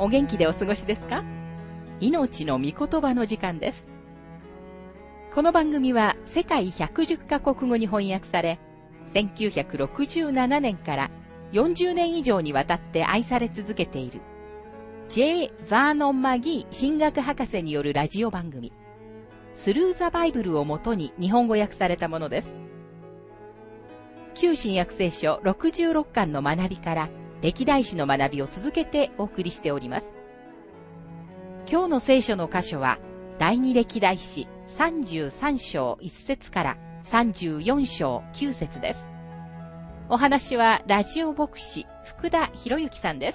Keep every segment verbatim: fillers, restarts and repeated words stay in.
お元気でお過ごしですか？命の御言葉の時間です。この番組は世界ひゃくじゅっカ国語に翻訳され、せんきゅうひゃくろくじゅうななねんからよんじゅうねん以上にわたって愛され続けている J. バーノン・マギー神学博士によるラジオ番組、スルー・ザ・バイブルをもとに日本語訳されたものです。旧新約聖書ろくじゅうろっかんの学びから歴代史の学びを続けてお送りしております。今日の聖書の箇所は第二歴代史さんじゅうさん章いち節からさんじゅうよん章きゅう節です。お話はラジオ牧師福田博之さんです。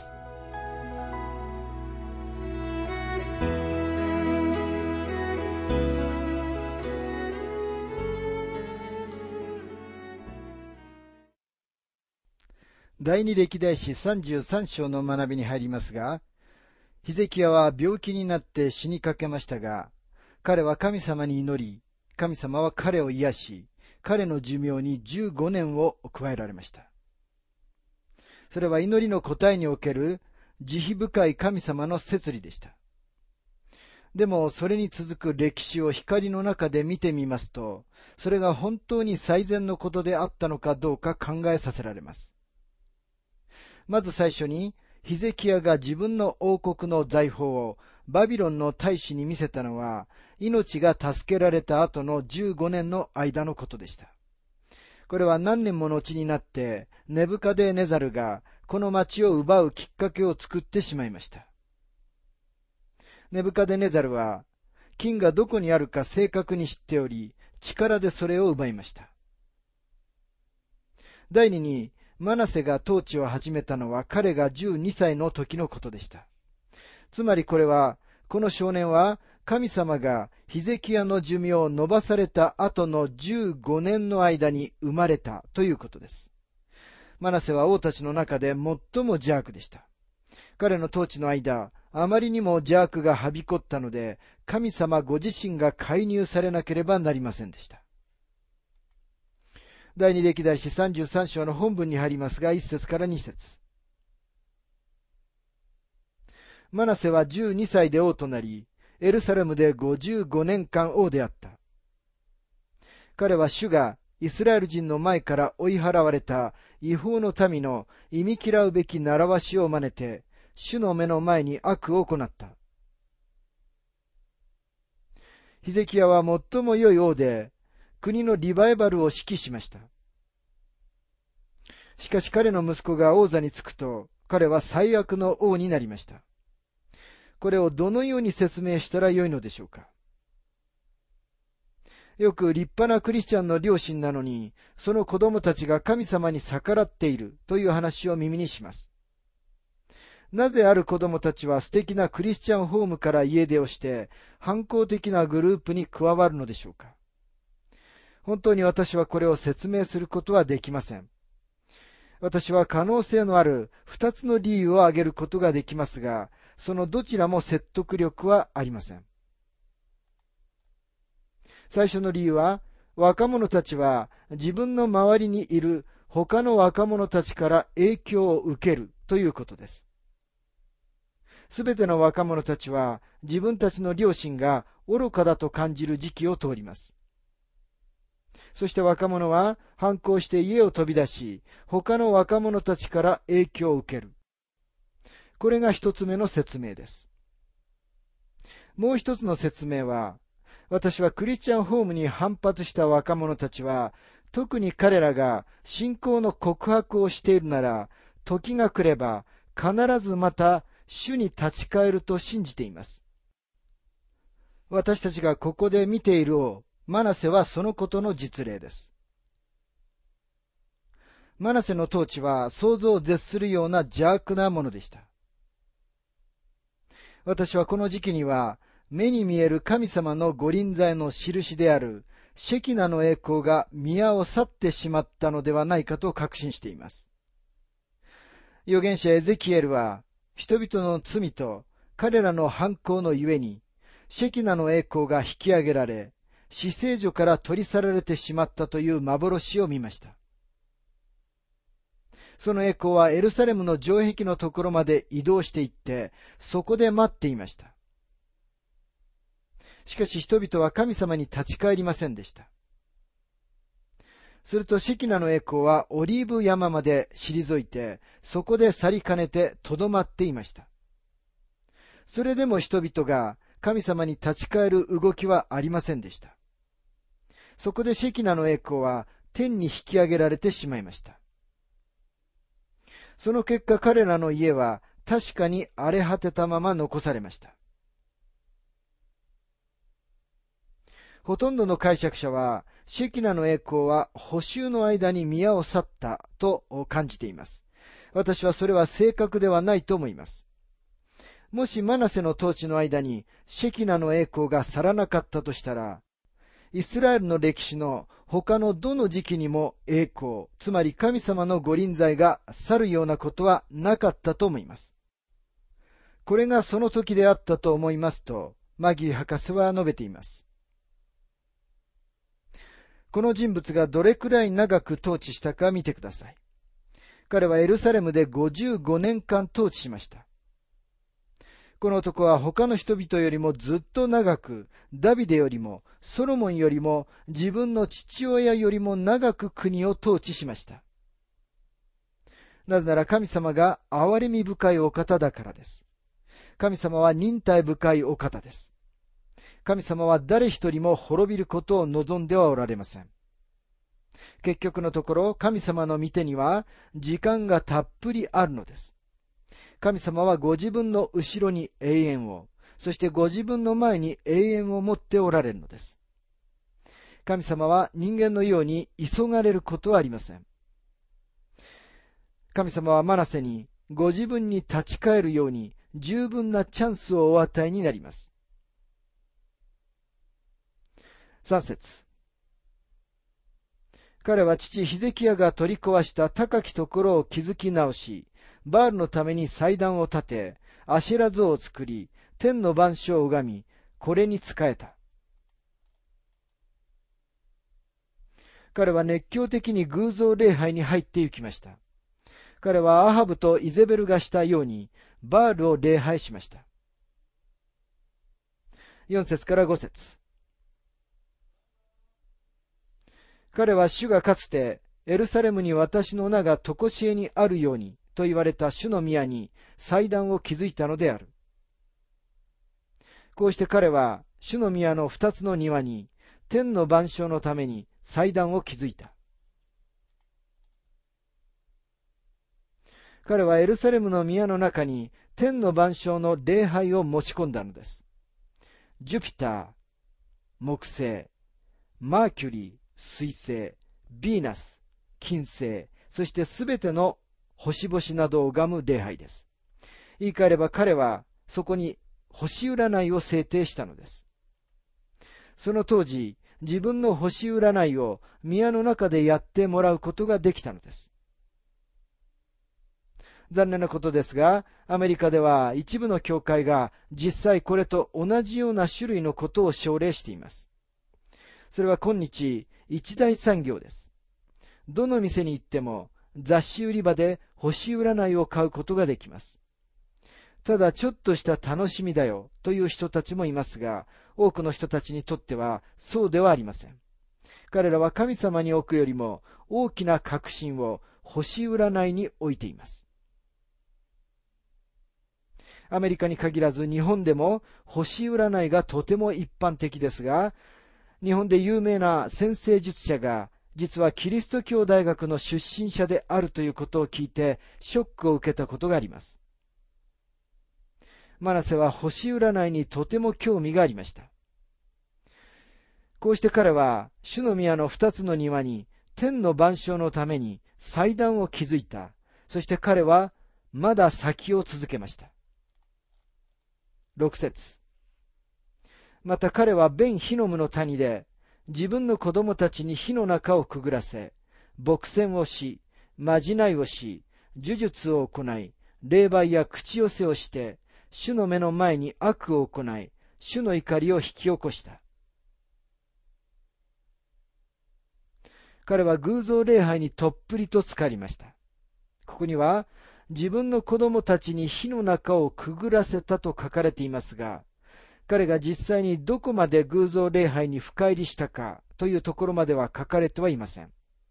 第二歴代史さんじゅうさん章の学びに入りますが、ヒゼキヤは病気になって死にかけましたが、彼は神様に祈り、神様は彼を癒し、彼の寿命にじゅうごねんを加えられました。それは祈りの答えにおける慈悲深い神様の摂理でした。でもそれに続く歴史を光の中で見てみますと、それが本当に最善のことであったのかどうか考えさせられます。まず最初に、ヒゼキヤが自分の王国の財宝をバビロンの大使に見せたのは、命が助けられた後のじゅうごねんの間のことでした。これは何年も後になって、ネブカデネザルがこの町を奪うきっかけを作ってしまいました。ネブカデネザルは、金がどこにあるか正確に知っており、力でそれを奪いました。第二に、マナセが統治を始めたのは彼がじゅうにさいの時のことでした。つまりこれは、この少年は神様がヒゼキヤの寿命を延ばされた後のじゅうごねんの間に生まれたということです。マナセは王たちの中で最も邪悪でした。彼の統治の間、あまりにも邪悪がはびこったので、神様ご自身が介入されなければなりませんでした。第二歴代史さんじゅうさん章の本文に入りますが、いち節からに節。マナセはじゅうにさいで王となり、エルサレムでごじゅうごねんかん王であった。彼は主がイスラエル人の前から追い払われた違法の民の忌み嫌うべき習わしを真似て、主の目の前に悪を行った。ヒゼキヤは最も良い王で、国のリバイバルを指揮しました。しかし彼の息子が王座につくと、彼は最悪の王になりました。これをどのように説明したらよいのでしょうか。よく立派なクリスチャンの両親なのに、その子供たちが神様に逆らっているという話を耳にします。なぜある子供たちは素敵なクリスチャンホームから家出をして、反抗的なグループに加わるのでしょうか。本当に私はこれを説明することはできません。私は可能性のある二つの理由を挙げることができますが、そのどちらも説得力はありません。最初の理由は、若者たちは自分の周りにいる他の若者たちから影響を受けるということです。すべての若者たちは自分たちの両親が愚かだと感じる時期を通ります。そして若者は反抗して家を飛び出し、他の若者たちから影響を受ける。これが一つ目の説明です。もう一つの説明は、私はクリスチャンホームに反発した若者たちは、特に彼らが信仰の告白をしているなら、時が来れば必ずまた主に立ち返ると信じています。私たちがここで見ている王、マナセはそのことの実例です。マナセの統治は想像を絶するような邪悪なものでした。私はこの時期には目に見える神様の御臨在の印であるシェキナの栄光が宮を去ってしまったのではないかと確信しています。預言者エゼキエルは人々の罪と彼らの反抗のゆえにシェキナの栄光が引き上げられ、至聖所から取り去られてしまったという幻を見ました。 その栄光はエルサレムの城壁のところまで移動していって、そこで待っていました。しかし人々は神様に立ち返りませんでした。するとシェキナの栄光はオリーブ山まで退いて、そこで去りかねてとどまっていました。それでも人々が神様に立ち返る動きはありませんでした。そこでシェキナの栄光は天に引き上げられてしまいました。その結果、彼らの家は確かに荒れ果てたまま残されました。ほとんどの解釈者は、シェキナの栄光は捕囚の間に宮を去ったと感じています。私はそれは正確ではないと思います。もしマナセの統治の間にシェキナの栄光が去らなかったとしたら、イスラエルの歴史の他のどの時期にも栄光、つまり神様の御臨在が去るようなことはなかったと思います。これがその時であったと思いますと、マギー博士は述べています。この人物がどれくらい長く統治したか見てください。彼はエルサレムでごじゅうごねんかん統治しました。この男は他の人々よりもずっと長く、ダビデよりも、ソロモンよりも、自分の父親よりも長く国を統治しました。なぜなら神様が憐れみ深いお方だからです。神様は忍耐深いお方です。神様は誰一人も滅びることを望んではおられません。結局のところ、神様の御手には時間がたっぷりあるのです。神様はご自分の後ろに永遠を、そしてご自分の前に永遠を持っておられるのです。神様は人間のように急がれることはありません。神様はマナセにご自分に立ち返るように十分なチャンスをお与えになります。さん節。彼は父ヒゼキヤが取り壊した高きところを築き直し、バールのために祭壇を建て、アシェラ像を作り、天の万象を拝み、これに仕えた。彼は熱狂的に偶像礼拝に入って行きました。彼はアハブとイゼベルがしたように、バールを礼拝しました。よん節からご節。彼は主がかつて、エルサレムに私の名が常しえにあるように、と言われた主の宮に祭壇を築いたのである。こうして彼は主の宮の二つの庭に天の万象のために祭壇を築いた。彼はエルサレムの宮の中に天の万象の礼拝を持ち込んだのです。ジュピター、木星、マーキュリー、水星、ヴィーナス、金星、そしてすべての星々などを拝む礼拝です。言い換えれば彼はそこに星占いを制定したのです。その当時、自分の星占いを宮の中でやってもらうことができたのです。残念なことですが、アメリカでは一部の教会が実際これと同じような種類のことを奨励しています。それは今日一大産業です。どの店に行っても雑誌売り場で星占いを買うことができます。ただちょっとした楽しみだよという人たちもいますが、多くの人たちにとってはそうではありません。彼らは神様に置くよりも大きな確信を星占いに置いています。アメリカに限らず日本でも星占いがとても一般的ですが、日本で有名な占星術者が実はキリスト教大学の出身者であるということを聞いてショックを受けたことがあります。マナセは星占いにとても興味がありました。こうして彼は主の宮の二つの庭に天の万象のために祭壇を築いた。そして彼はまだ先を続けました。ろく節。また彼はベンヒノムの谷で自分の子供たちに火の中をくぐらせ、墨戦をし、まじないをし、呪術を行い、霊媒や口寄せをして、主の目の前に悪を行い、主の怒りを引き起こした。彼は偶像礼拝にとっぷりと浸かりました。 ここには、自分の子供たちに火の中をくぐらせたと書かれていますが、彼が実際にどこまで偶像礼拝に深入りしたかというところまでは書かれてはいません。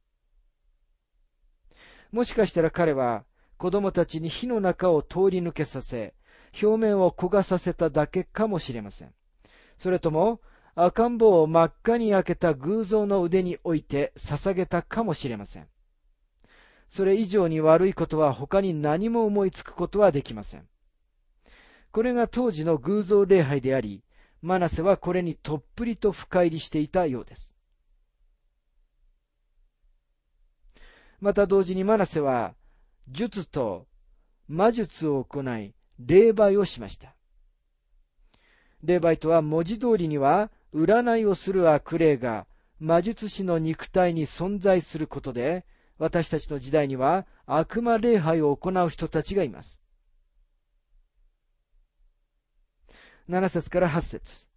もしかしたら彼は子供たちに火の中を通り抜けさせ、表面を焦がさせただけかもしれません。それとも赤ん坊を真っ赤に焼けた偶像の腕に置いて捧げたかもしれません。それ以上に悪いことは他に何も思いつくことはできません。これが当時の偶像礼拝であり、マナセはこれにとっぷりと深入りしていたようです。また同時にマナセは術と魔術を行い霊媒をしました。霊媒とは文字通りには占いをする悪霊が魔術師の肉体に存在することで、私たちの時代には悪魔礼拝を行う人たちがいます。なな節からはち節。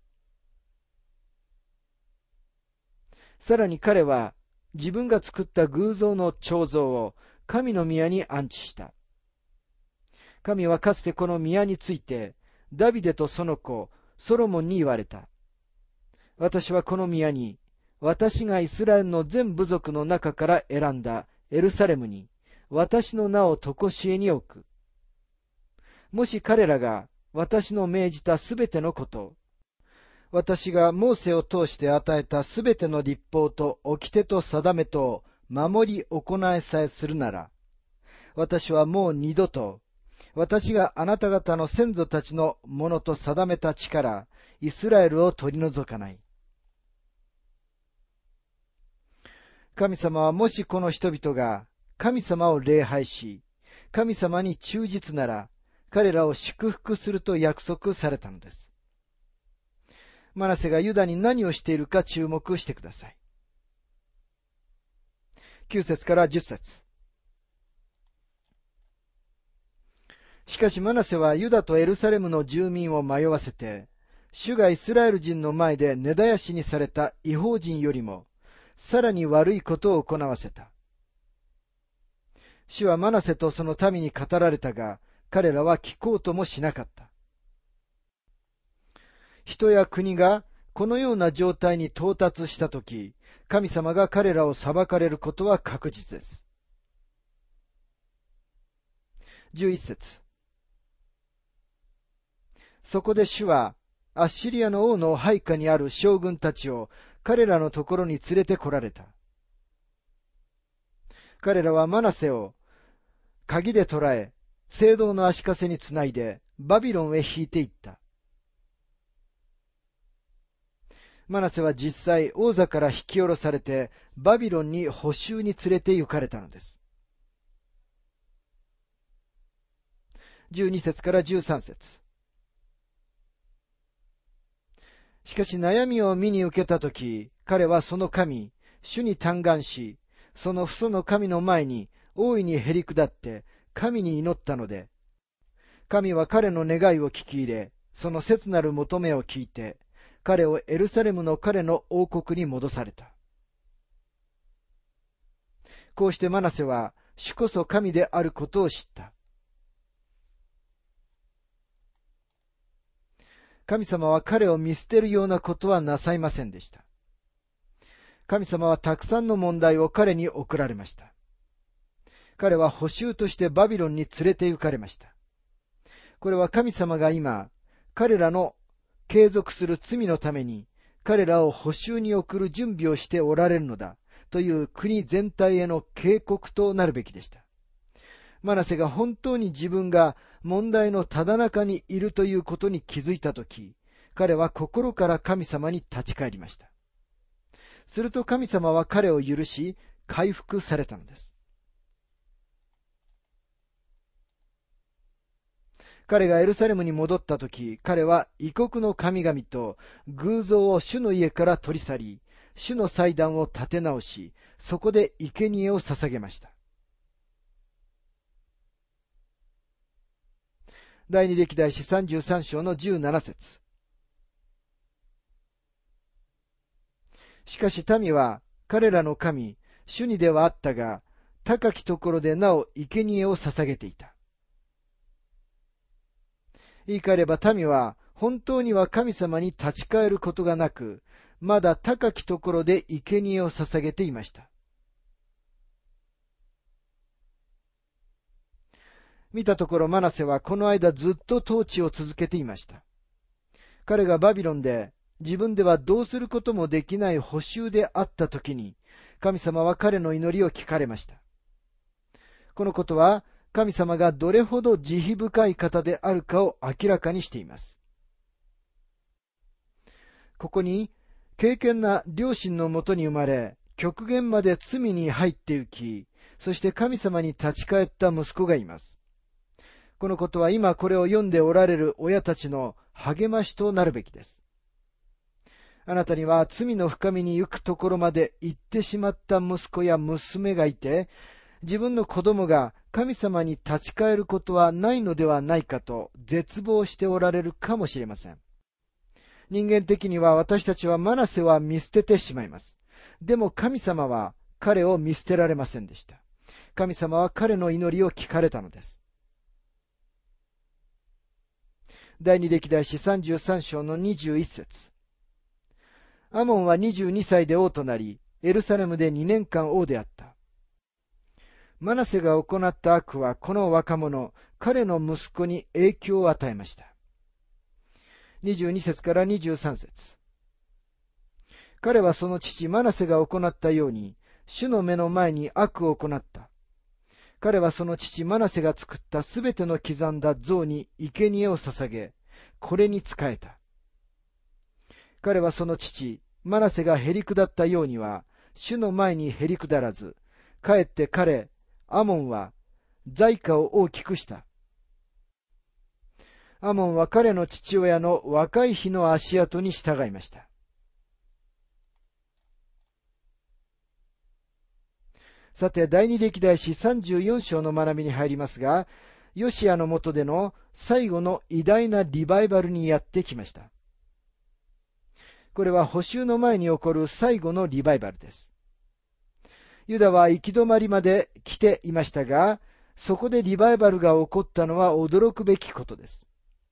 さらに彼は自分が作った偶像の彫像を神の宮に安置した。神はかつてこの宮についてダビデとその子ソロモンに言われた。私はこの宮に私がイスラエルの全部族の中から選んだエルサレムに私の名を常しえに置く。もし彼らが私の命じたすべてのこと、私がモーセを通して与えたすべての律法と掟と定めとを守り行いさえするなら、私はもう二度と私があなた方の先祖たちのものと定めた地からイスラエルを取り除かない。神様はもしこの人々が神様を礼拝し、神様に忠実なら、彼らを祝福すると約束されたのです。マナセがユダに何をしているか注目してください。きゅう節からじゅっ節。しかしマナセはユダとエルサレムの住民を迷わせて、主がイスラエル人の前で根絶やしにされた異邦人よりも、さらに悪いことを行わせた。主はマナセとその民に語られたが、彼らは聞こうともしなかった。人や国がこのような状態に到達したとき、神様が彼らを裁かれることは確実です。じゅういち節。そこで主は、アッシリアの王の配下にある将軍たちを彼らのところに連れて来られた。彼らはマナセを鍵で捕らえ、聖堂の足かせにつないでバビロンへ引いていった。マナセは実際王座から引き下ろされてバビロンに捕囚に連れて行かれたのです。じゅうに節からじゅうさん節。しかし悩みを見に受けたとき、彼はその神、主に嘆願し、その父祖の神の前に大いにへり下って神に祈ったので、神は彼の願いを聞き入れ、その切なる求めを聞いて、彼をエルサレムの彼の王国に戻された。こうしてマナセは主こそ神であることを知った。神様は彼を見捨てるようなことはなさいませんでした。神様はたくさんの問題を彼に送られました。彼は捕囚としてバビロンに連れて行かれました。これは神様が今、彼らの継続する罪のために、彼らを捕囚に送る準備をしておられるのだという国全体への警告となるべきでした。マナセが本当に自分が問題のただ中にいるということに気づいたとき、彼は心から神様に立ち返りました。すると神様は彼を許し、回復されたのです。彼がエルサレムに戻ったとき、彼は異国の神々と偶像を主の家から取り去り、主の祭壇を建て直し、そこで生贄を捧げました。第二歴代史さんじゅうさん章のじゅうなな節。しかし民は彼らの神、主にではあったが、 高きところでなお生贄を捧げていた。言い換えれば民は本当には神様に立ち返ることがなく、まだ高きところで生贄を捧げていました。見たところマナセはこの間ずっと統治を続けていました。彼がバビロンで自分ではどうすることもできない捕囚であったときに、神様は彼の祈りを聞かれました。このことは神様がどれほど慈悲深い方であるかを明らかにしています。ここに敬虔な両親のもとに生まれ、極限まで罪に入って行き、そして神様に立ち返った息子がいます。このことは今これを読んでおられる親たちの励ましとなるべきです。あなたには罪の深みに行くところまで行ってしまった息子や娘がいて、自分の子供が神様に立ち返ることはないのではないかと絶望しておられるかもしれません。人間的には私たちはマナセは見捨ててしまいます。でも神様は彼を見捨てられませんでした。神様は彼の祈りを聞かれたのです。第二歴代史さんじゅうさん章のにじゅういち節。アモンはにじゅうにさいで王となり、エルサレムでにねんかん王であった。マナセが行った悪はこの若者、彼の息子に影響を与えました。にじゅうに節からにじゅうさん節。彼はその父マナセが行ったように、主の目の前に悪を行った。彼はその父マナセが作ったすべての刻んだ像に生贄を捧げ、これに仕えた。彼はその父マナセがへり下ったようには、主の前にへり下らず、かえって彼、アモンは財貨を大きくした。アモンは彼の父親の若い日の足跡に従いました。さて、第二歴代史さんじゅうよん章の学びに入りますが、ヨシアの下での最後の偉大なリバイバルにやってきました。これは捕囚の前に起こる最後のリバイバルです。ユダは行き止まりまで来ていましたが、そこでリバイバルが起こったのは驚くべきことです。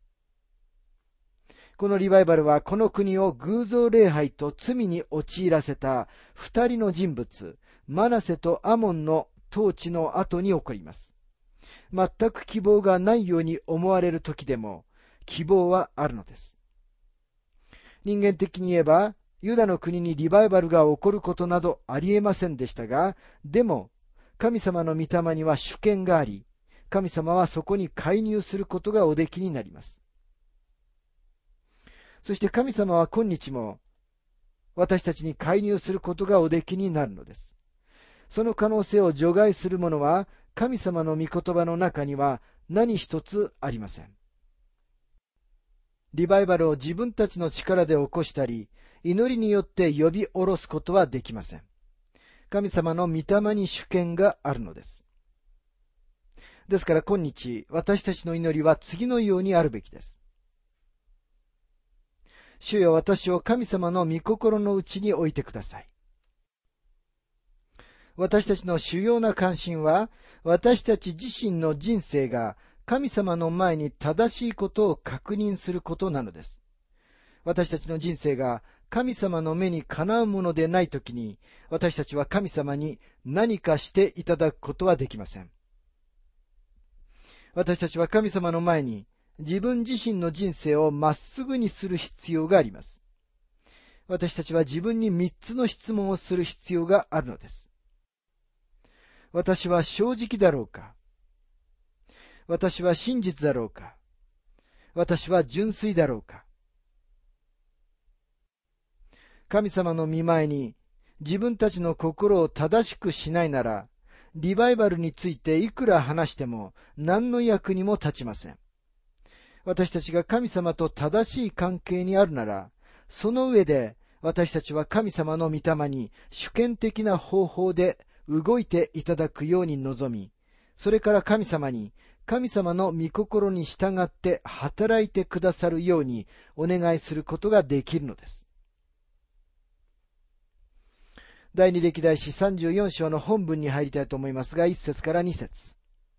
このリバイバルはこの国を偶像礼拝と罪に陥らせた二人の人物、マナセとアモンの統治の後に起こります。全く希望がないように思われる時でも、希望はあるのです。人間的に言えば、ユダの国にリバイバルが起こることなどありえませんでしたが、でも、神様の御霊には主権があり、神様はそこに介入することがおできになります。そして神様は今日も、私たちに介入することがおできになるのです。その可能性を除外するものは、神様の御言葉の中には何一つありません。リバイバルを自分たちの力で起こしたり、祈りによって呼び下ろすことはできません。神様の御霊に主権があるのです。ですから今日、私たちの祈りは次のようにあるべきです。主よ、私を神様の御心のうちに置いてください。私たちの主要な関心は、私たち自身の人生が神様の前に正しいことを確認することなのです。私たちの人生が神様の目にかなうものでないときに、私たちは神様に何かしていただくことはできません。私たちは神様の前に自分自身の人生をまっすぐにする必要があります。私たちは自分に三つの質問をする必要があるのです。私は正直だろうか？私は真実だろうか？私は純粋だろうか？神様の御前に自分たちの心を正しくしないなら、リバイバルについていくら話しても何の役にも立ちません。私たちが神様と正しい関係にあるなら、その上で私たちは神様の御霊に主権的な方法で動いていただくように望み、それから神様に神様の御心に従って働いてくださるようにお願いすることができるのです。 第二歴代史さんじゅうよん章の本文に入りたいと思いますが、いっ節からに節。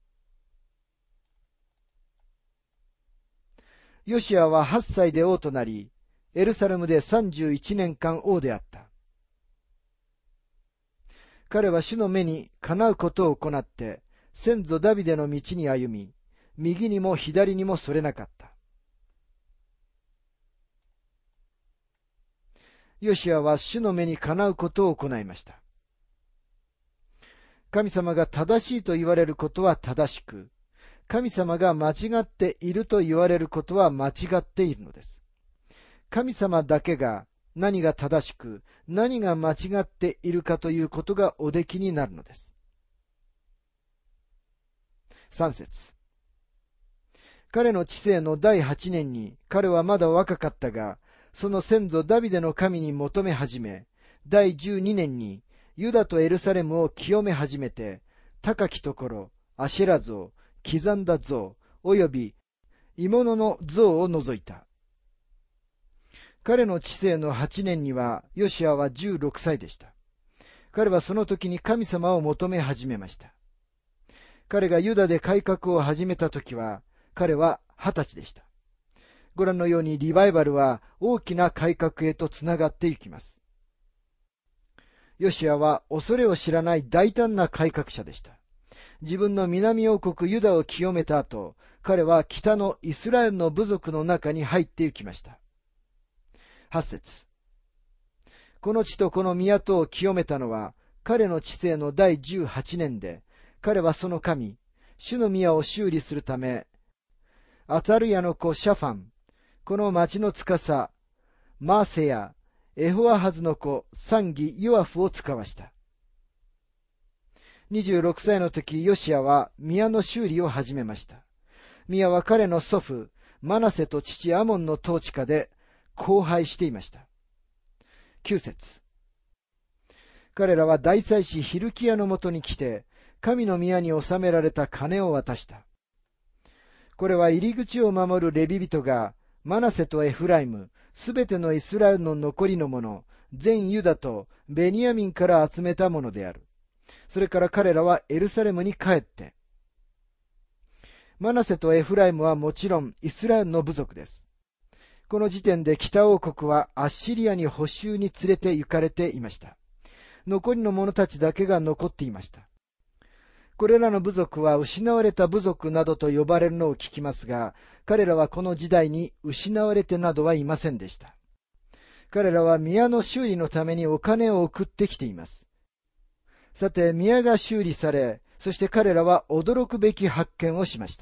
ヨシアははっさいで王となり、エルサレムでさんじゅういちねんかん王であった。彼は主の目にかなうことを行って、先祖ダビデの道に歩み、右にも左にもそれなかった。ヨシアは主の目にかなうことを行いました。神様が正しいと言われることは正しく、神様が間違っていると言われることは間違っているのです。神様だけが何が正しく、何が間違っているかということがおできになるのです。さん節。彼の治世のだいはちねんに、彼はまだ若かったが、その先祖ダビデの神に求め始め、だいじゅうにねんにユダとエルサレムを清め始めて、高きところ、アシェラ像、刻んだ像、および鋳物の像を除いた。彼の治世のはちねんには、ヨシアはじゅうろくさいでした。彼はその時に神様を求め始めました。彼がユダで改革を始めた時は、彼ははたちでした。ご覧のようにリバイバルは大きな改革へとつながっていきます。ヨシアは恐れを知らない大胆な改革者でした。自分の南王国ユダを清めた後、彼は北のイスラエルの部族の中に入っていきました。はち節。この地とこの都を清めたのは彼の治世のだいじゅうはちねんで、彼はその神、主の宮を修理するため、アタルヤの子シャファン、この町の司、マーセやエホアハズの子、サンギ・ヨアフを使わした。にじゅうろくさいの時、ヨシアは宮の修理を始めました。宮は彼の祖父、マナセと父アモンの統治下で荒廃していました。きゅう節。彼らは大祭司ヒルキヤのもとに来て、神の宮に納められた金を渡した。これは入り口を守るレビ人が、マナセとエフライム、すべてのイスラエルの残りのもの、全ユダとベニヤミンから集めたものである。それから彼らはエルサレムに帰って、マナセとエフライムはもちろんイスラエルの部族です。この時点で北王国はアッシリアに捕囚に連れて行かれていました。残りの者たちだけが残っていました。これらの部族は失われた部族などと呼ばれるのを聞きますが、彼らはこの時代に失われてなどはいませんでした。彼らは宮の修理のためにお金を送ってきています。さて、宮が修理され、そして彼らは驚くべき発見をしました。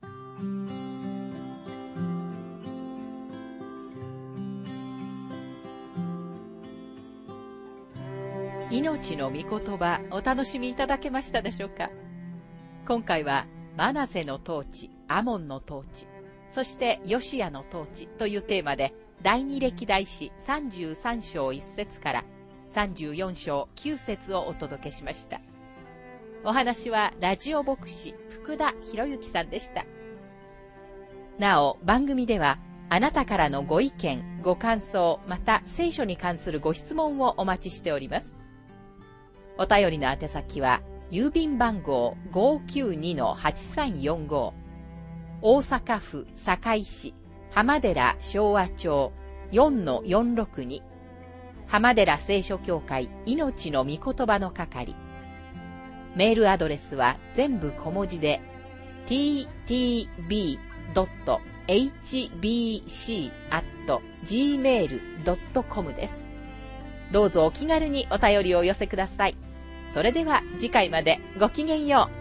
命の御言葉、お楽しみいただけましたでしょうか。今回はマナセの統治、アモンの統治、そしてヨシアの統治というテーマで、第二歴代史さんじゅうさん章いち節からさんじゅうよん章きゅう節をお届けしました。お話はラジオ牧師福田博之さんでした。なお、番組ではあなたからのご意見、ご感想、また聖書に関するご質問をお待ちしております。お便りの宛先は、郵便番号 ごーきゅうにのはちさんよんご、大阪府堺市浜寺昭和町 よんのよんろくに、浜寺聖書協会命の御言葉の係。メールアドレスは全部小文字で ティーティービードットエイチビーシーアットジーメールドットコム です。どうぞお気軽にお便りをお寄せください。それでは次回までごきげんよう。